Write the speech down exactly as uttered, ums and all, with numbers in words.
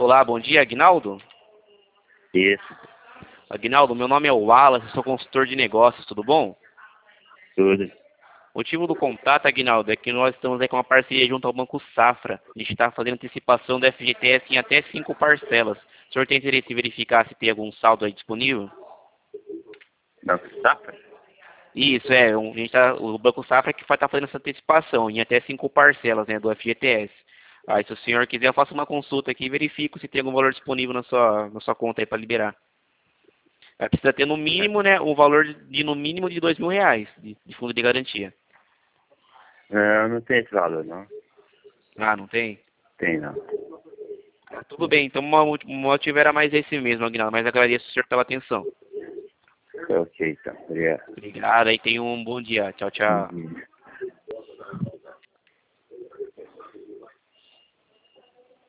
Olá, bom dia, Aguinaldo. Isso, Aguinaldo, meu nome é Wallace, sou consultor de negócios, tudo bom? tudo. O motivo do contato, Aguinaldo, é que nós estamos aí com uma parceria junto ao Banco Safra. A gente está fazendo antecipação do F G T S em até cinco parcelas. O senhor tem interesse em verificar se tem algum saldo aí disponível? Banco Safra? Isso, é. um- a gente tá, o Banco Safra que vai estar fazendo essa antecipação em até cinco parcelas, né, do F G T S. Aí, se o senhor quiser, eu faço uma consulta aqui e verifico se tem algum valor disponível na sua, na sua conta aí para liberar. Aí precisa ter no mínimo, né, um valor de no mínimo de dois mil reais de, de fundo de garantia. Não, não tem esse valor, não. Ah, não tem? Tem, não. Tudo bem, então o motivo era mais esse mesmo, Aguinaldo, mas agradeço o senhor pela atenção. Ok, então. Obrigado. Obrigado, aí tenha um bom dia. Tchau, tchau. Uhum.